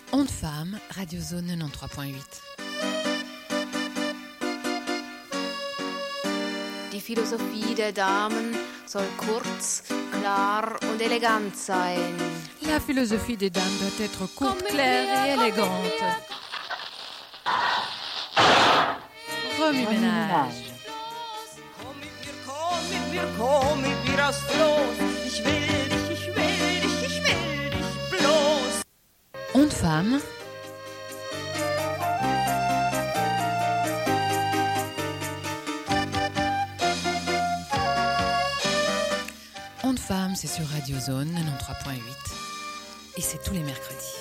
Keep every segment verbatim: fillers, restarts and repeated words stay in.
Onde Femme, Radio Zone quatre-vingt-treize point huit. Die Philosophie der Damen soll kurz, klar und elegant sein. La philosophie des dames doit être courte, claire et élégante. Remue-ménage. Komm mit mir, komm mit mir, komm mit mir aufs Floß. Ich will dich, ich will dich, ich will dich bloß. Onde Femme. Onde Femme, c'est sur Radio Zone quatre-vingt-treize point huit. Et c'est tous les mercredis.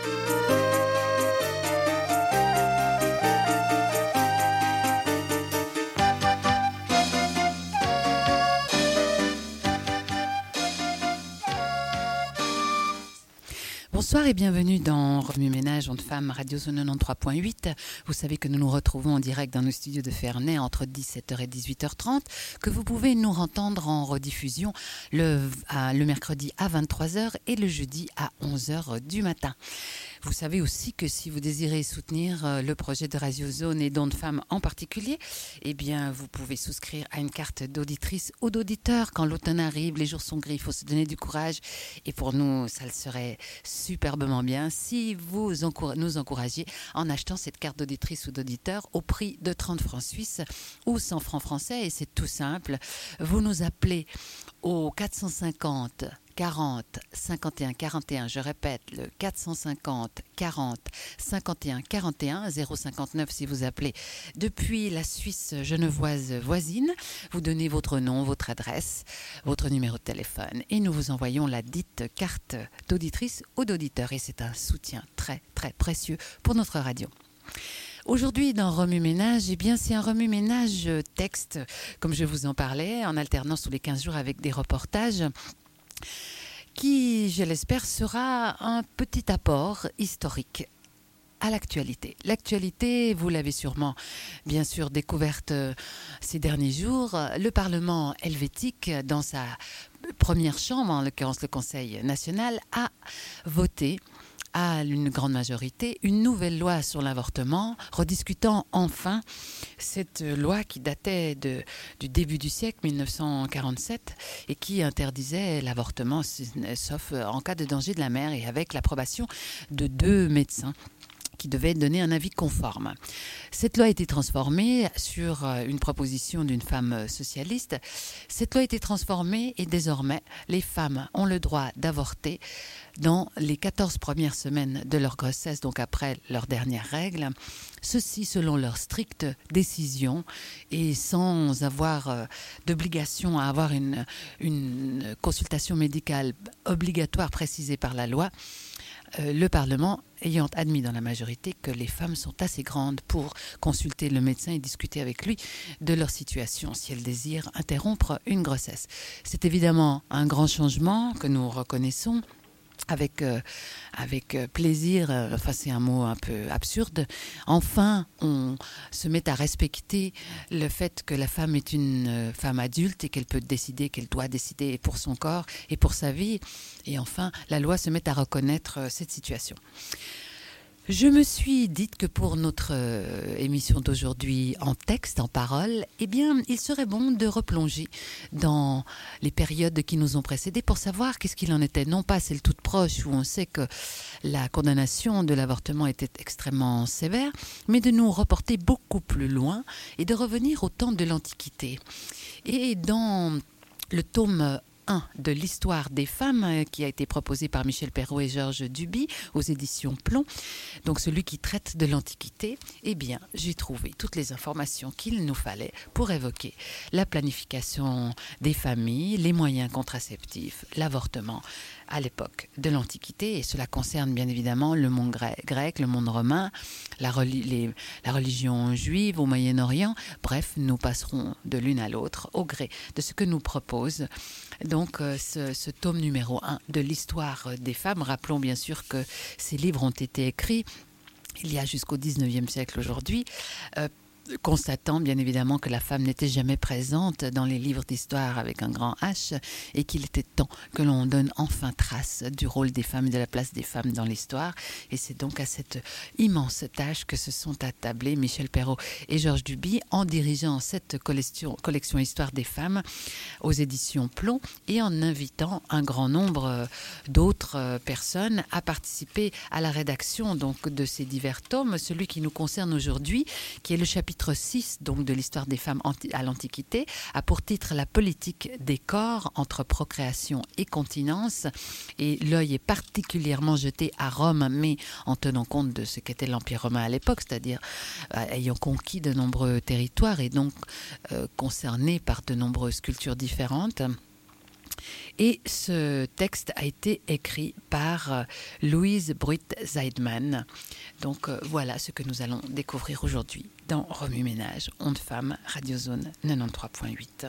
Bonsoir et bienvenue dans Remue-ménage, Onde Femme, Radio Zone quatre-vingt-treize point huit. Vous savez que nous nous retrouvons en direct dans nos studios de Ferney entre dix-sept heures et dix-huit heures trente, que vous pouvez nous entendre en rediffusion le, à, le mercredi à vingt-trois heures et le jeudi à onze heures du matin. Vous savez aussi que si vous désirez soutenir le projet de Radio Zone et d'Onde Femme en particulier, eh bien, vous pouvez souscrire à une carte d'auditrice ou d'auditeur. Quand l'automne arrive, les jours sont gris, il faut se donner du courage. Et pour nous, ça le serait superbement bien si vous encour- nous encouragiez en achetant cette carte d'auditrice ou d'auditeur au prix de trente francs suisses ou cent francs français. Et c'est tout simple. Vous nous appelez au quatre cent cinquante quarante cinquante et un quarante et un, je répète, le quatre cent cinquante quarante cinquante et un quarante et un, zéro cinquante-neuf si vous appelez depuis la Suisse genevoise voisine. Vous donnez votre nom, votre adresse, votre numéro de téléphone et nous vous envoyons la dite carte d'auditrice ou d'auditeur et c'est un soutien très très précieux pour notre radio. Aujourd'hui, dans Remue-ménage, eh bien, c'est un remue-ménage texte, comme je vous en parlais, en alternance tous les quinze jours avec des reportages qui, je l'espère, sera un petit apport historique à l'actualité. L'actualité, vous l'avez sûrement, bien sûr, découverte ces derniers jours. Le Parlement helvétique, dans sa première chambre, en l'occurrence le Conseil national, a voté à une grande majorité, une nouvelle loi sur l'avortement, rediscutant enfin cette loi qui datait de, du début du siècle, dix-neuf cent quarante-sept, et qui interdisait l'avortement, sauf en cas de danger de la mère, et avec l'approbation de deux médecins qui devait donner un avis conforme. Cette loi a été transformée sur une proposition d'une femme socialiste. Cette loi a été transformée et désormais, les femmes ont le droit d'avorter dans les quatorze premières semaines de leur grossesse, donc après leur dernière règle. Ceci selon leur stricte décision et sans avoir euh, d'obligation à avoir une, une consultation médicale obligatoire précisée par la loi. Euh, le Parlement ayant admis dans la majorité que les femmes sont assez grandes pour consulter le médecin et discuter avec lui de leur situation si elles désirent interrompre une grossesse. C'est évidemment un grand changement que nous reconnaissons avec, euh, avec plaisir, euh, enfin c'est un mot un peu absurde. Enfin, on se met à respecter le fait que la femme est une euh, femme adulte et qu'elle peut décider, qu'elle doit décider pour son corps et pour sa vie. Et enfin, la loi se met à reconnaître euh, cette situation. Je me suis dite que pour notre euh, émission d'aujourd'hui en texte, en parole, eh bien, il serait bon de replonger dans les périodes qui nous ont précédés pour savoir qu'est-ce qu'il en était. Non pas celle toute proche où on sait que la condamnation de l'avortement était extrêmement sévère, mais de nous reporter beaucoup plus loin et de revenir au temps de l'Antiquité. Et dans le tome un de l'histoire des femmes qui a été proposé par Michel Perrault et Georges Duby aux éditions Plomb, donc celui qui traite de l'Antiquité, eh bien j'ai trouvé toutes les informations qu'il nous fallait pour évoquer la planification des familles, les moyens contraceptifs, l'avortement à l'époque de l'Antiquité, et cela concerne bien évidemment le monde grec, le monde romain, la, reli- les, la religion juive au Moyen-Orient. Bref, nous passerons de l'une à l'autre au gré de ce que nous propose donc euh, ce, ce tome numéro un de l'histoire des femmes. Rappelons bien sûr que ces livres ont été écrits il y a jusqu'au dix-neuvième siècle aujourd'hui, euh, constatant bien évidemment que la femme n'était jamais présente dans les livres d'histoire avec un grand H et qu'il était temps que l'on donne enfin trace du rôle des femmes et de la place des femmes dans l'histoire. Et c'est donc à cette immense tâche que se sont attablés Michel Perrault et Georges Duby en dirigeant cette collection, collection Histoire des femmes aux éditions Plomb et en invitant un grand nombre d'autres personnes à participer à la rédaction donc, de ces divers tomes. Celui qui nous concerne aujourd'hui, qui est le chapitre six donc, de l'histoire des femmes à l'Antiquité, a pour titre La politique des corps entre procréation et continence. Et l'œil est particulièrement jeté à Rome, mais en tenant compte de ce qu'était l'Empire romain à l'époque, c'est-à-dire euh, ayant conquis de nombreux territoires et donc euh, concerné par de nombreuses cultures différentes. Et ce texte a été écrit par euh, Louise Bruit-Zeidman. Donc euh, voilà ce que nous allons découvrir aujourd'hui dans Remue Ménage, Ondes Femmes, Radio Zone quatre-vingt-treize point huit.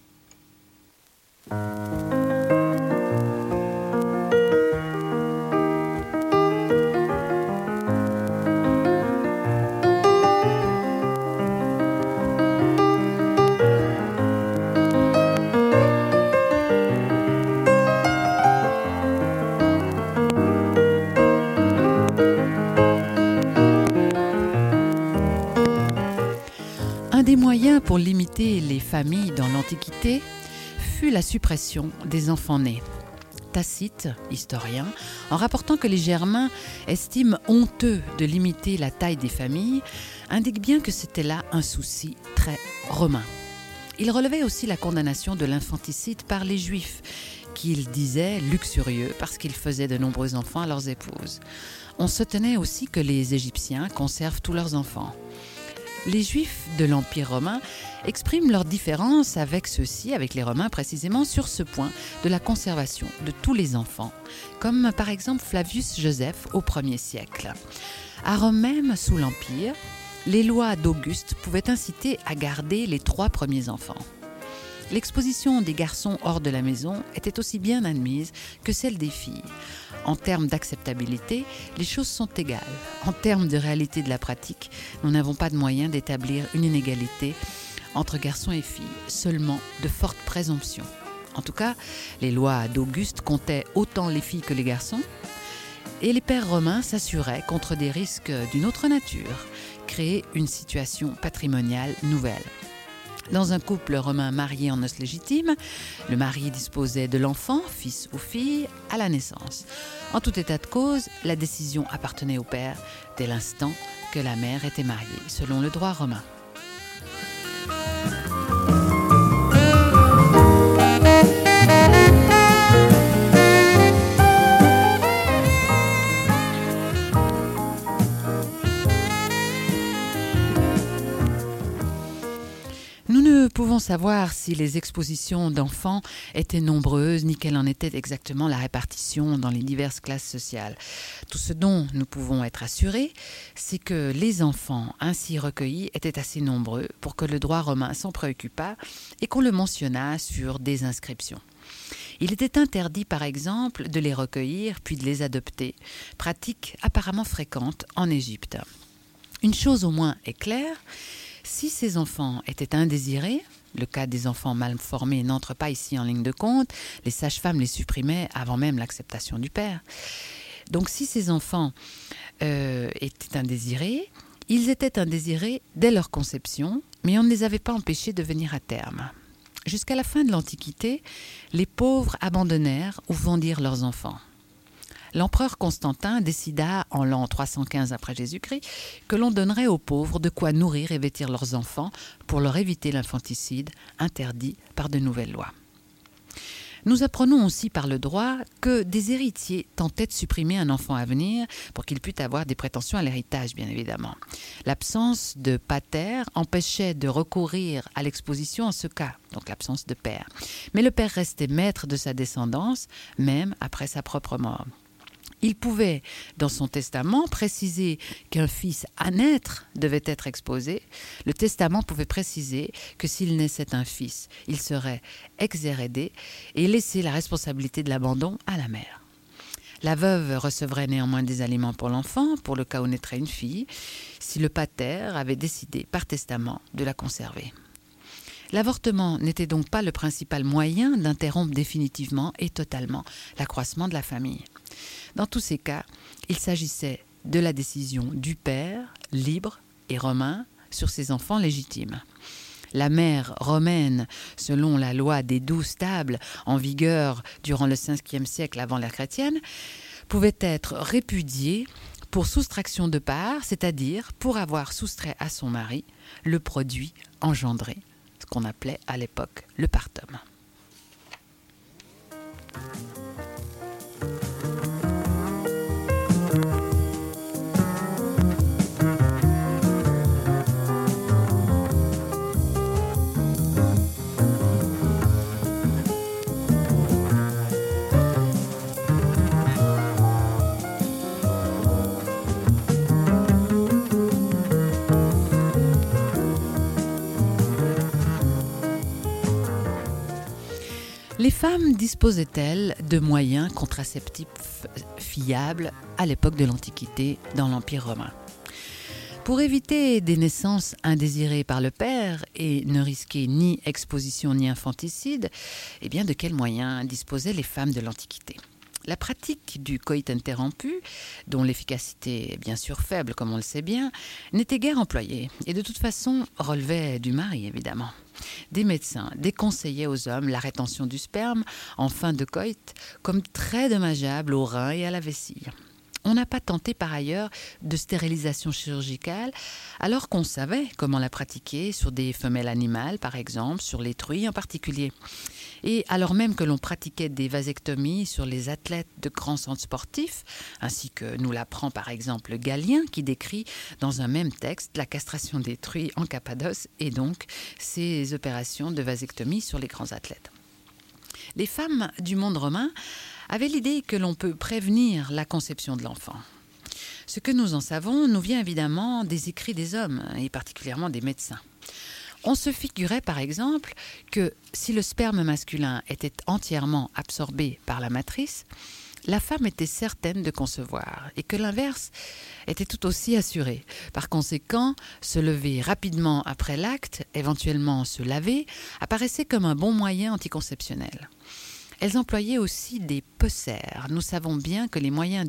Un des moyens pour limiter les familles dans l'Antiquité fut la suppression des enfants nés. Tacite, historien, en rapportant que les Germains estiment honteux de limiter la taille des familles, indique bien que c'était là un souci très romain. Il relevait aussi la condamnation de l'infanticide par les Juifs, qu'ils disaient luxurieux parce qu'ils faisaient de nombreux enfants à leurs épouses. On se tenait aussi que les Égyptiens conservent tous leurs enfants. Les Juifs de l'Empire romain expriment leur différence avec ceux-ci, avec les Romains précisément, sur ce point de la conservation de tous les enfants, comme par exemple Flavius Joseph au premier siècle. À Rome même, sous l'Empire, les lois d'Auguste pouvaient inciter à garder les trois premiers enfants. L'exposition des garçons hors de la maison était aussi bien admise que celle des filles. En termes d'acceptabilité, les choses sont égales. En termes de réalité de la pratique, nous n'avons pas de moyen d'établir une inégalité entre garçons et filles, seulement de fortes présomptions. En tout cas, les lois d'Auguste comptaient autant les filles que les garçons, et les pères romains s'assuraient contre des risques d'une autre nature, créer une situation patrimoniale nouvelle. Dans un couple romain marié en noces légitimes, le mari disposait de l'enfant, fils ou fille, à la naissance. En tout état de cause, la décision appartenait au père dès l'instant que la mère était mariée, selon le droit romain. Nous ne pouvons savoir si les expositions d'enfants étaient nombreuses, ni quelle en était exactement la répartition dans les diverses classes sociales. Tout ce dont nous pouvons être assurés, c'est que les enfants ainsi recueillis étaient assez nombreux pour que le droit romain s'en préoccupât et qu'on le mentionnât sur des inscriptions. Il était interdit, par exemple, de les recueillir puis de les adopter, pratique apparemment fréquente en Égypte. Une chose au moins est claire, si ces enfants étaient indésirés, le cas des enfants mal formés n'entre pas ici en ligne de compte, les sages-femmes les supprimaient avant même l'acceptation du père. Donc si ces enfants euh, étaient indésirés, ils étaient indésirés dès leur conception, mais on ne les avait pas empêchés de venir à terme. Jusqu'à la fin de l'Antiquité, les pauvres abandonnèrent ou vendirent leurs enfants. L'empereur Constantin décida, en l'an trois cent quinze après Jésus-Christ, que l'on donnerait aux pauvres de quoi nourrir et vêtir leurs enfants pour leur éviter l'infanticide interdit par de nouvelles lois. Nous apprenons aussi par le droit que des héritiers tentaient de supprimer un enfant à venir pour qu'il puisse avoir des prétentions à l'héritage, bien évidemment. L'absence de pater empêchait de recourir à l'exposition en ce cas, donc l'absence de père. Mais le père restait maître de sa descendance, même après sa propre mort. Il pouvait, dans son testament, préciser qu'un fils à naître devait être exposé. Le testament pouvait préciser que s'il naissait un fils, il serait exhérédé et laisser la responsabilité de l'abandon à la mère. La veuve recevrait néanmoins des aliments pour l'enfant, pour le cas où naîtrait une fille, si le pater avait décidé par testament de la conserver. L'avortement n'était donc pas le principal moyen d'interrompre définitivement et totalement l'accroissement de la famille. Dans tous ces cas, il s'agissait de la décision du père, libre et romain, sur ses enfants légitimes. La mère romaine, selon la loi des douze tables en vigueur durant le cinquième siècle avant l'ère chrétienne, pouvait être répudiée pour soustraction de part, c'est-à-dire pour avoir soustrait à son mari le produit engendré, ce qu'on appelait à l'époque le partum. Les femmes disposaient-elles de moyens contraceptifs fiables à l'époque de l'Antiquité dans l'Empire romain ? Pour éviter des naissances indésirées par le père et ne risquer ni exposition ni infanticide, eh bien de quels moyens disposaient les femmes de l'Antiquité ? La pratique du coït interrompu, dont l'efficacité est bien sûr faible comme on le sait bien, n'était guère employée et de toute façon relevait du mari évidemment. Des médecins déconseillaient aux hommes la rétention du sperme en fin de coït comme très dommageable aux reins et à la vessie. On n'a pas tenté par ailleurs de stérilisation chirurgicale alors qu'on savait comment la pratiquer sur des femelles animales par exemple, sur les truies en particulier. Et alors même que l'on pratiquait des vasectomies sur les athlètes de grands centres sportifs, ainsi que nous l'apprend par exemple Galien qui décrit dans un même texte la castration des truies en Cappadoce et donc ces opérations de vasectomie sur les grands athlètes. Les femmes du monde romain avaient l'idée que l'on peut prévenir la conception de l'enfant. Ce que nous en savons nous vient évidemment des écrits des hommes, et particulièrement des médecins. On se figurait par exemple que si le sperme masculin était entièrement absorbé par la matrice, la femme était certaine de concevoir et que l'inverse était tout aussi assuré. Par conséquent, se lever rapidement après l'acte, éventuellement se laver, apparaissait comme un bon moyen anticonceptionnel. Elles employaient aussi des pessères. Nous savons bien que les moyens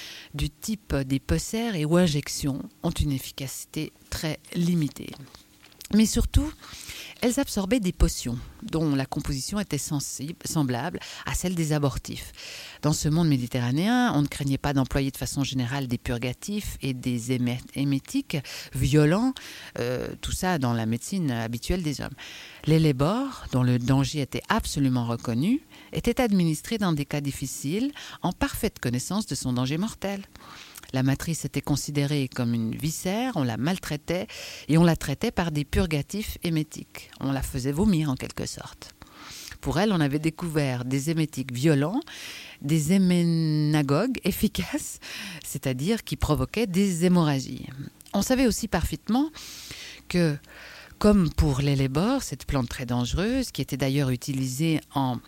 du type des pessères et ou injections ont une efficacité très limitée. Mais surtout, elles absorbaient des potions dont la composition était sensible, semblable à celle des abortifs. Dans ce monde méditerranéen, on ne craignait pas d'employer de façon générale des purgatifs et des émé- émétiques violents, euh, tout ça dans la médecine habituelle des hommes. L'élébore, dont le danger était absolument reconnu, était administré dans des cas difficiles, en parfaite connaissance de son danger mortel. La matrice était considérée comme une viscère, on la maltraitait et on la traitait par des purgatifs émétiques. On la faisait vomir en quelque sorte. Pour elle, on avait découvert des émétiques violents, des héménagogues efficaces, c'est-à-dire qui provoquaient des hémorragies. On savait aussi parfaitement que, comme pour l'élébore, cette plante très dangereuse, qui était d'ailleurs utilisée en...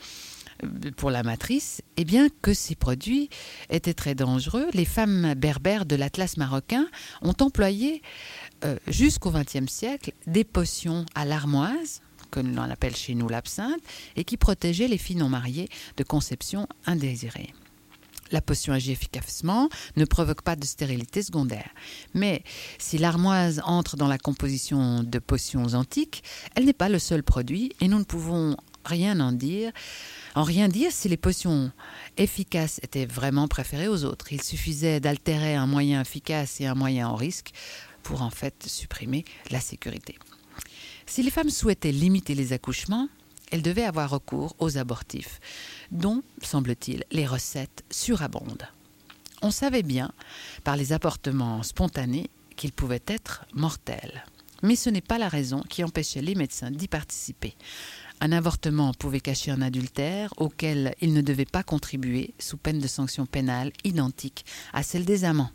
pour la matrice, eh bien que ces produits étaient très dangereux. Les femmes berbères de l'Atlas marocain ont employé euh, jusqu'au vingtième siècle des potions à l'armoise, que l'on appelle chez nous l'absinthe, et qui protégeaient les filles non mariées de conception indésirée. La potion agit efficacement, ne provoque pas de stérilité secondaire. Mais si l'armoise entre dans la composition de potions antiques, elle n'est pas le seul produit et nous ne pouvons rien en dire. En rien dire si les potions efficaces étaient vraiment préférées aux autres. Il suffisait d'altérer un moyen efficace et un moyen en risque pour en fait supprimer la sécurité. Si les femmes souhaitaient limiter les accouchements, elles devaient avoir recours aux abortifs, dont, semble-t-il, les recettes surabondent. On savait bien, par les avortements spontanés, qu'ils pouvaient être mortels. Mais ce n'est pas la raison qui empêchait les médecins d'y participer. Un avortement pouvait cacher un adultère auquel il ne devait pas contribuer sous peine de sanction pénale identique à celle des amants.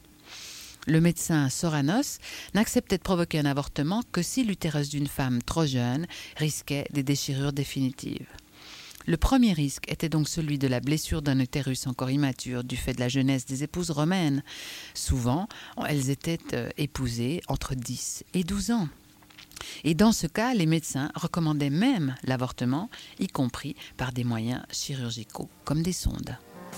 Le médecin Soranos n'acceptait de provoquer un avortement que si l'utérus d'une femme trop jeune risquait des déchirures définitives. Le premier risque était donc celui de la blessure d'un utérus encore immature du fait de la jeunesse des épouses romaines. Souvent, elles étaient euh, épousées entre dix et douze ans. Et dans ce cas, les médecins recommandaient même l'avortement, y compris par des moyens chirurgicaux comme des sondes.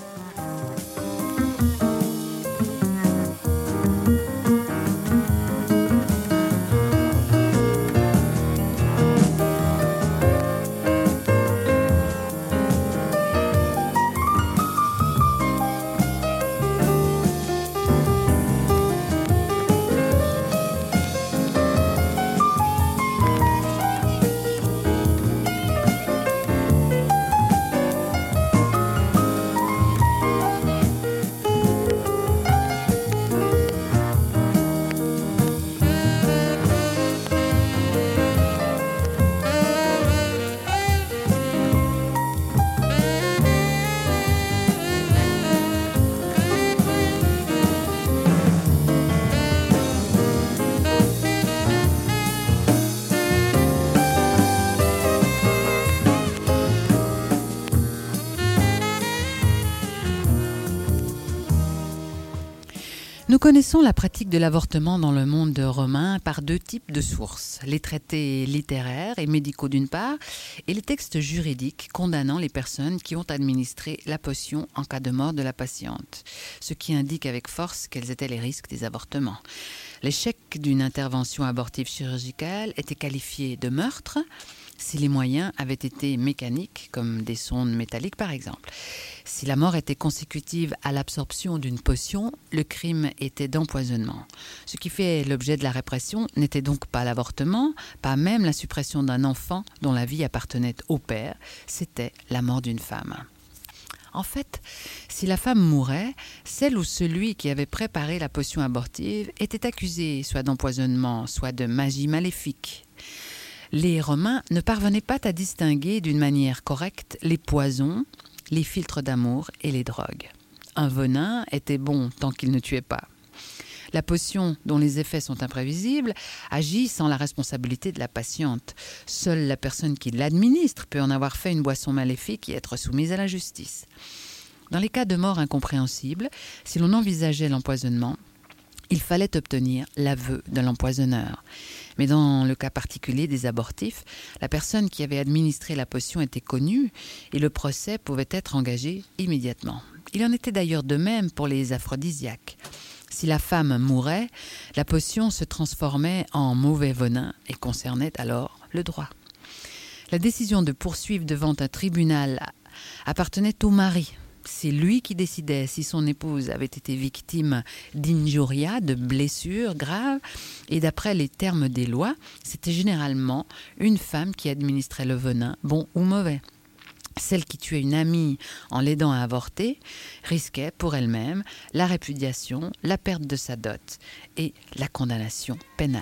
Nous connaissons la pratique de l'avortement dans le monde romain par deux types de sources, les traités littéraires et médicaux d'une part, et les textes juridiques condamnant les personnes qui ont administré la potion en cas de mort de la patiente, ce qui indique avec force quels étaient les risques des avortements. L'échec d'une intervention abortive chirurgicale était qualifié de meurtre si les moyens avaient été mécaniques, comme des sondes métalliques par exemple. Si la mort était consécutive à l'absorption d'une potion, le crime était d'empoisonnement. Ce qui fait l'objet de la répression n'était donc pas l'avortement, pas même la suppression d'un enfant dont la vie appartenait au père, c'était la mort d'une femme. En fait, si la femme mourait, celle ou celui qui avait préparé la potion abortive était accusé soit d'empoisonnement, soit de magie maléfique. Les Romains ne parvenaient pas à distinguer d'une manière correcte les poisons, les filtres d'amour et les drogues. Un venin était bon tant qu'il ne tuait pas. La potion, dont les effets sont imprévisibles, agit sans la responsabilité de la patiente. Seule la personne qui l'administre peut en avoir fait une boisson maléfique et être soumise à la justice. Dans les cas de mort incompréhensible, si l'on envisageait l'empoisonnement, il fallait obtenir l'aveu de l'empoisonneur. Mais dans le cas particulier des abortifs, la personne qui avait administré la potion était connue et le procès pouvait être engagé immédiatement. Il en était d'ailleurs de même pour les aphrodisiaques. Si la femme mourait, la potion se transformait en mauvais venin et concernait alors le droit. La décision de poursuivre devant un tribunal appartenait au mari. C'est lui qui décidait si son épouse avait été victime d'injuria, de blessures graves, et d'après les termes des lois, c'était généralement une femme qui administrait le venin, bon ou mauvais. Celle qui tuait une amie en l'aidant à avorter risquait pour elle-même la répudiation, la perte de sa dot et la condamnation pénale.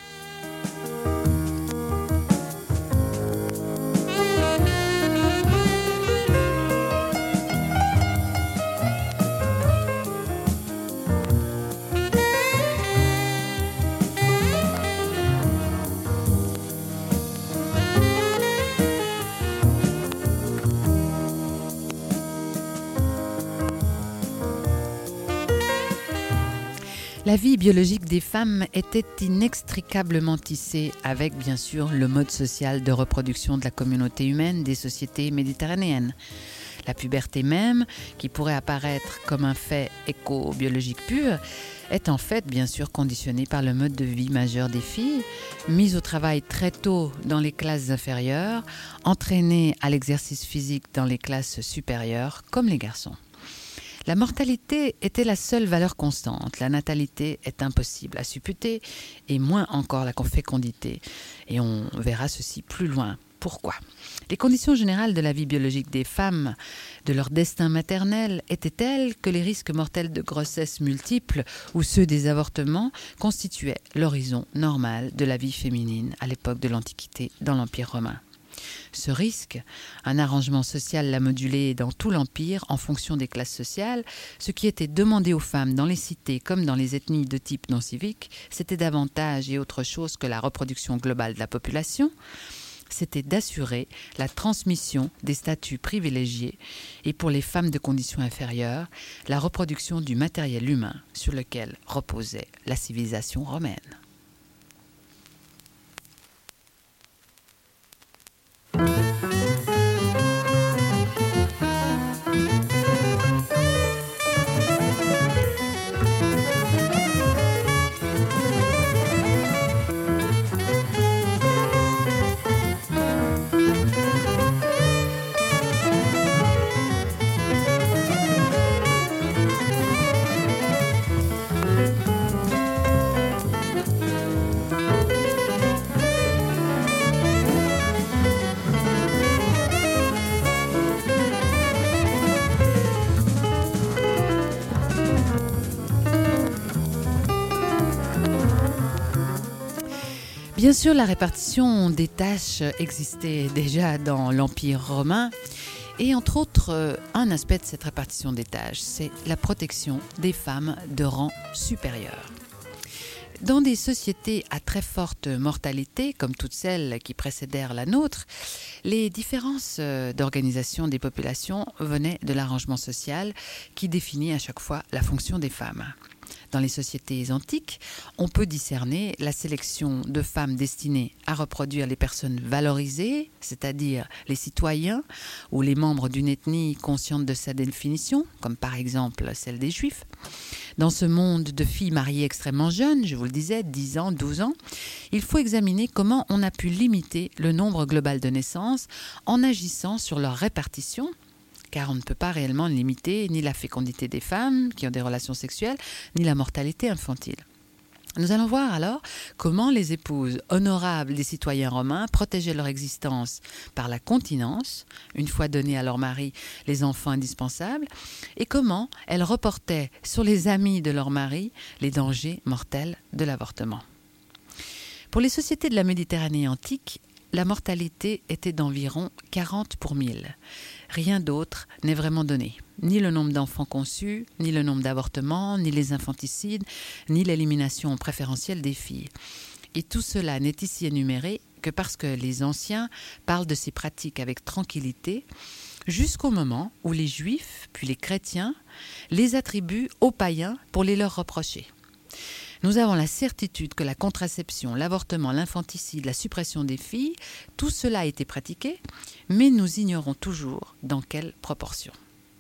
La vie biologique des femmes était inextricablement tissée avec, bien sûr, le mode social de reproduction de la communauté humaine des sociétés méditerranéennes. La puberté même, qui pourrait apparaître comme un fait éco-biologique pur, est en fait bien sûr conditionnée par le mode de vie majeur des filles, mises au travail très tôt dans les classes inférieures, entraînées à l'exercice physique dans les classes supérieures, comme les garçons. La mortalité était la seule valeur constante. La natalité est impossible à supputer, et moins encore la fécondité. Et on verra ceci plus loin. Pourquoi ? Les conditions générales de la vie biologique des femmes, de leur destin maternel, étaient telles que les risques mortels de grossesse multiples ou ceux des avortements constituaient l'horizon normal de la vie féminine à l'époque de l'Antiquité dans l'Empire romain. Ce risque, un arrangement social l'a modulé dans tout l'Empire en fonction des classes sociales. Ce qui était demandé aux femmes dans les cités comme dans les ethnies de type non civique, c'était davantage et autre chose que la reproduction globale de la population. c'était d'assurer la transmission des statuts privilégiés et pour les femmes de conditions inférieures, la reproduction du matériel humain sur lequel reposait la civilisation romaine. Bien sûr, la répartition des tâches existait déjà dans l'Empire romain et entre autres, un aspect de cette répartition des tâches, c'est la protection des femmes de rang supérieur. Dans des sociétés à très forte mortalité, comme toutes celles qui précédèrent la nôtre, les différences d'organisation des populations venaient de l'arrangement social qui définit à chaque fois la fonction des femmes. Dans les sociétés antiques, on peut discerner la sélection de femmes destinées à reproduire les personnes valorisées, c'est-à-dire les citoyens ou les membres d'une ethnie consciente de sa définition, comme par exemple celle des Juifs. Dans ce monde de filles mariées extrêmement jeunes, je vous le disais, dix ans, douze ans, il faut examiner comment on a pu limiter le nombre global de naissances en agissant sur leur répartition, car on ne peut pas réellement limiter ni la fécondité des femmes qui ont des relations sexuelles, ni la mortalité infantile. Nous allons voir alors comment les épouses honorables des citoyens romains protégeaient leur existence par la continence, une fois donnés à leur mari les enfants indispensables, et comment elles reportaient sur les amis de leur mari les dangers mortels de l'avortement. Pour les sociétés de la Méditerranée antique, la mortalité était d'environ quarante pour mille. Rien d'autre n'est vraiment donné. Ni le nombre d'enfants conçus, ni le nombre d'avortements, ni les infanticides, ni l'élimination préférentielle des filles. Et tout cela n'est ici énuméré que parce que les anciens parlent de ces pratiques avec tranquillité, jusqu'au moment où les Juifs, puis les chrétiens, les attribuent aux païens pour les leur reprocher. Nous avons la certitude que la contraception, l'avortement, l'infanticide, la suppression des filles, tout cela a été pratiqué, mais nous ignorons toujours dans quelle proportion.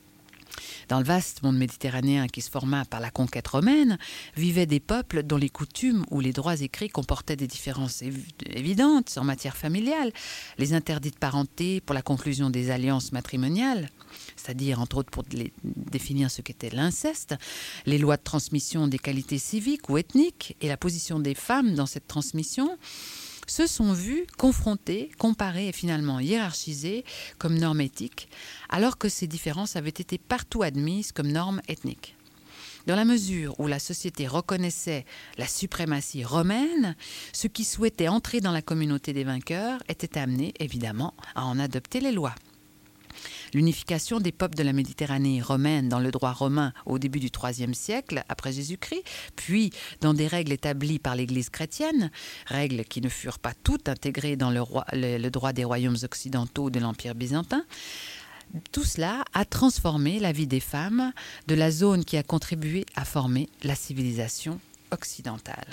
Dans le vaste monde méditerranéen qui se forma par la conquête romaine, vivaient des peuples dont les coutumes ou les droits écrits comportaient des différences év- évidentes en matière familiale, les interdits de parenté pour la conclusion des alliances matrimoniales, c'est-à-dire entre autres pour les, définir ce qu'était l'inceste, les lois de transmission des qualités civiques ou ethniques et la position des femmes dans cette transmission, se sont vus confrontés, comparés et finalement hiérarchisés comme normes éthiques, alors que ces différences avaient été partout admises comme normes ethniques. Dans la mesure où la société reconnaissait la suprématie romaine, ceux qui souhaitaient entrer dans la communauté des vainqueurs étaient amenés, évidemment, à en adopter les lois. L'unification des peuples de la Méditerranée romaine dans le droit romain au début du troisième siècle après Jésus-Christ, puis dans des règles établies par l'Église chrétienne, règles qui ne furent pas toutes intégrées dans le, roi, le, le droit des royaumes occidentaux de l'Empire byzantin, tout cela a transformé la vie des femmes de la zone qui a contribué à former la civilisation occidentale.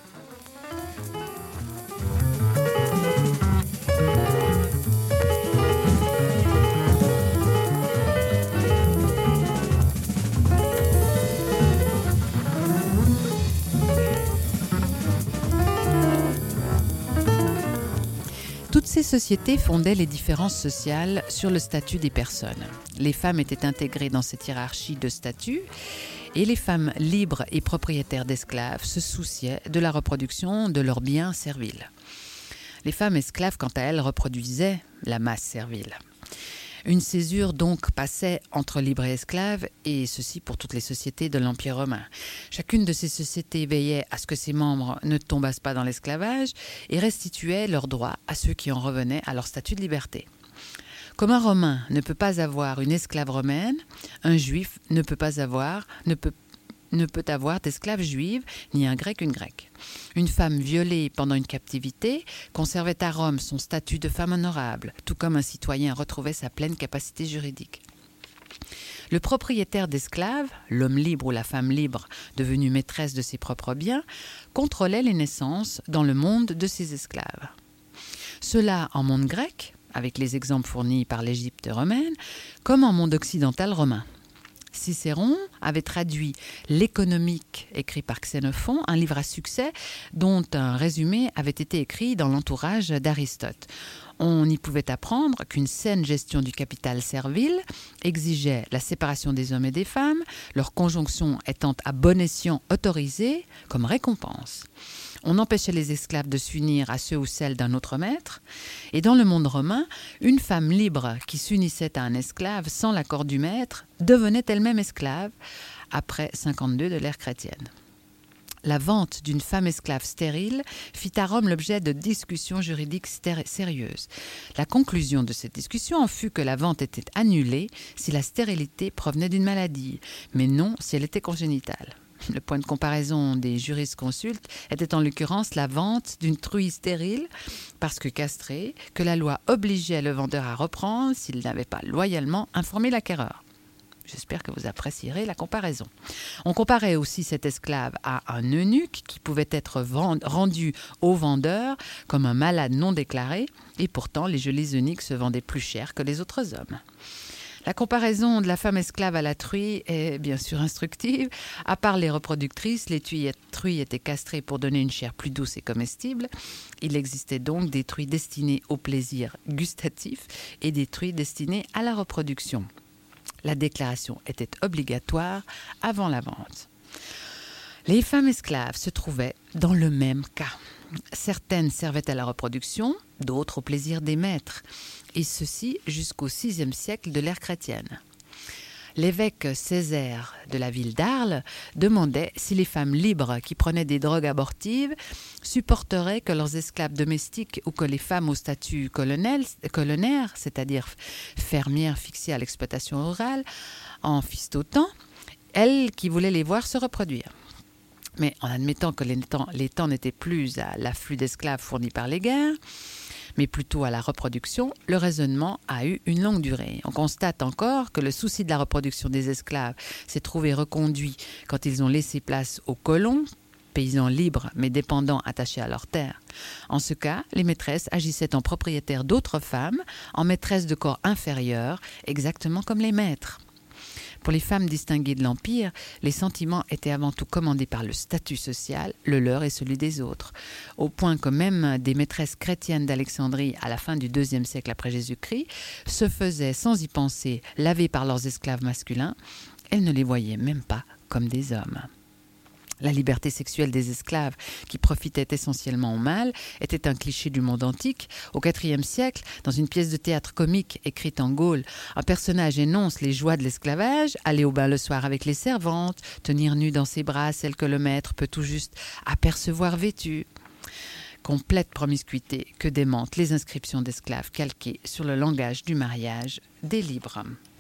Toutes ces sociétés fondaient les différences sociales sur le statut des personnes. Les femmes étaient intégrées dans cette hiérarchie de statut et les femmes libres et propriétaires d'esclaves se souciaient de la reproduction de leurs biens serviles. Les femmes esclaves, quant à elles, reproduisaient la masse servile. Une césure donc passait entre libres et esclaves, et ceci pour toutes les sociétés de l'Empire romain. Chacune de ces sociétés veillait à ce que ses membres ne tombassent pas dans l'esclavage et restituait leurs droits à ceux qui en revenaient à leur statut de liberté. Comme un Romain ne peut pas avoir une esclave romaine, un Juif ne peut pas avoir, ne peut, ne peut avoir d'esclave juive, ni un grec une grecque. Une femme violée pendant une captivité conservait à Rome son statut de femme honorable, tout comme un citoyen retrouvait sa pleine capacité juridique. Le propriétaire d'esclaves, l'homme libre ou la femme libre devenue maîtresse de ses propres biens, contrôlait les naissances dans le monde de ses esclaves. Cela en monde grec, avec les exemples fournis par l'Égypte romaine, comme en monde occidental romain. Cicéron avait traduit l'Économique écrit par Xénophon, un livre à succès dont un résumé avait été écrit dans l'entourage d'Aristote. On y pouvait apprendre qu'une saine gestion du capital servile exigeait la séparation des hommes et des femmes, leur conjonction étant à bon escient autorisée comme récompense. On empêchait les esclaves de s'unir à ceux ou celles d'un autre maître. Et dans le monde romain, une femme libre qui s'unissait à un esclave sans l'accord du maître devenait elle-même esclave après cinquante-deux de l'ère chrétienne. La vente d'une femme esclave stérile fit à Rome l'objet de discussions juridiques sérieuses. La conclusion de cette discussion en fut que la vente était annulée si la stérilité provenait d'une maladie, mais non si elle était congénitale. Le point de comparaison des jurisconsultes était en l'occurrence la vente d'une truie stérile, parce que castrée, que la loi obligeait le vendeur à reprendre s'il n'avait pas loyalement informé l'acquéreur. J'espère que vous apprécierez la comparaison. On comparait aussi cet esclave à un eunuque qui pouvait être vend- rendu au vendeur comme un malade non déclaré, et pourtant les jolis eunuques se vendaient plus cher que les autres hommes. La comparaison de la femme esclave à la truie est bien sûr instructive. À part les reproductrices, les truies étaient castrées pour donner une chair plus douce et comestible. Il existait donc des truies destinées au plaisir gustatif et des truies destinées à la reproduction. La déclaration était obligatoire avant la vente. Les femmes esclaves se trouvaient dans le même cas. Certaines servaient à la reproduction, d'autres au plaisir des maîtres, et ceci jusqu'au sixième siècle de l'ère chrétienne. L'évêque Césaire de la ville d'Arles demandait si les femmes libres qui prenaient des drogues abortives supporteraient que leurs esclaves domestiques ou que les femmes au statut colonnaire, c'est-à-dire fermières fixées à l'exploitation rurale, en fissent autant, elles qui voulaient les voir se reproduire. Mais en admettant que les temps, les temps n'étaient plus à l'afflux d'esclaves fournis par les guerres, mais plutôt à la reproduction, le raisonnement a eu une longue durée. On constate encore que le souci de la reproduction des esclaves s'est trouvé reconduit quand ils ont laissé place aux colons, paysans libres mais dépendants attachés à leurs terres. En ce cas, les maîtresses agissaient en propriétaires d'autres femmes, en maîtresses de corps inférieurs, exactement comme les maîtres. Pour les femmes distinguées de l'Empire, les sentiments étaient avant tout commandés par le statut social, le leur et celui des autres, au point que même des maîtresses chrétiennes d'Alexandrie à la fin du deuxième siècle après Jésus-Christ se faisaient, sans y penser, laver par leurs esclaves masculins. Elles ne les voyaient même pas comme des hommes. La liberté sexuelle des esclaves, qui profitaient essentiellement au mâles, était un cliché du monde antique. Au quatrième siècle, dans une pièce de théâtre comique écrite en Gaule, un personnage énonce les joies de l'esclavage, aller au bain le soir avec les servantes, tenir nue dans ses bras celle que le maître peut tout juste apercevoir vêtue. Complète promiscuité que démentent les inscriptions d'esclaves calquées sur le langage du mariage des libres.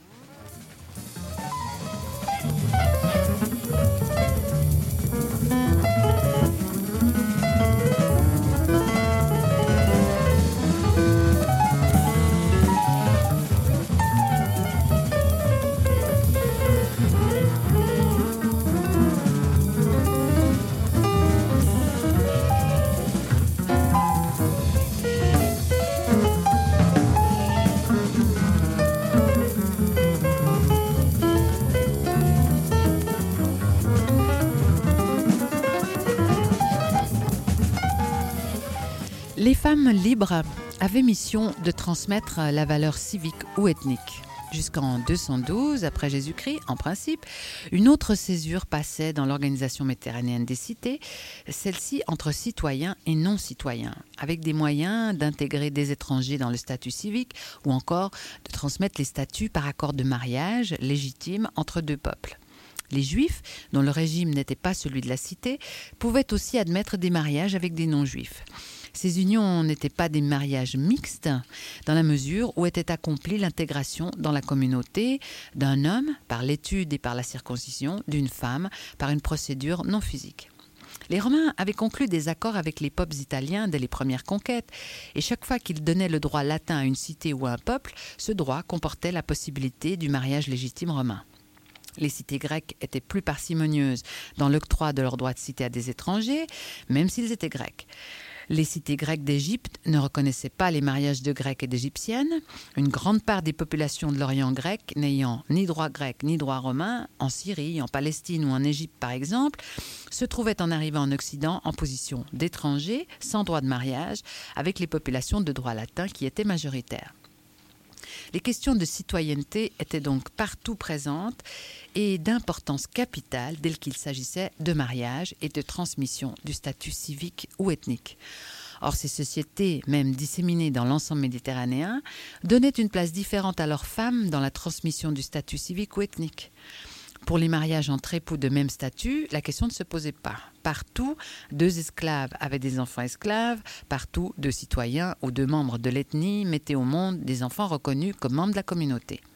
Les femmes libres avaient mission de transmettre la valeur civique ou ethnique. Jusqu'en deux cent douze, après Jésus-Christ, en principe, une autre césure passait dans l'organisation méditerranéenne des cités, celle-ci entre citoyens et non-citoyens, avec des moyens d'intégrer des étrangers dans le statut civique ou encore de transmettre les statuts par accord de mariage légitime entre deux peuples. Les Juifs, dont le régime n'était pas celui de la cité, pouvaient aussi admettre des mariages avec des non-Juifs. Ces unions n'étaient pas des mariages mixtes dans la mesure où était accomplie l'intégration dans la communauté d'un homme par l'étude et par la circoncision, d'une femme par une procédure non physique. Les Romains avaient conclu des accords avec les popes italiens dès les premières conquêtes, et chaque fois qu'ils donnaient le droit latin à une cité ou à un peuple, ce droit comportait la possibilité du mariage légitime romain. Les cités grecques étaient plus parcimonieuses dans l'octroi de leur droit de cité à des étrangers, même s'ils étaient grecs. Les cités grecques d'Égypte ne reconnaissaient pas les mariages de Grecs et d'Égyptiennes. Une grande part des populations de l'Orient grec, n'ayant ni droit grec ni droit romain, en Syrie, en Palestine ou en Égypte par exemple, se trouvaient en arrivant en Occident en position d'étrangers, sans droit de mariage, avec les populations de droit latin qui étaient majoritaires. Les questions de citoyenneté étaient donc partout présentes et d'importance capitale dès qu'il s'agissait de mariage et de transmission du statut civique ou ethnique. Or, ces sociétés, même disséminées dans l'ensemble méditerranéen, donnaient une place différente à leurs femmes dans la transmission du statut civique ou ethnique. Pour les mariages entre époux de même statut, la question ne se posait pas. Partout, deux esclaves avaient des enfants esclaves. Partout, deux citoyens ou deux membres de l'ethnie mettaient au monde des enfants reconnus comme membres de la communauté.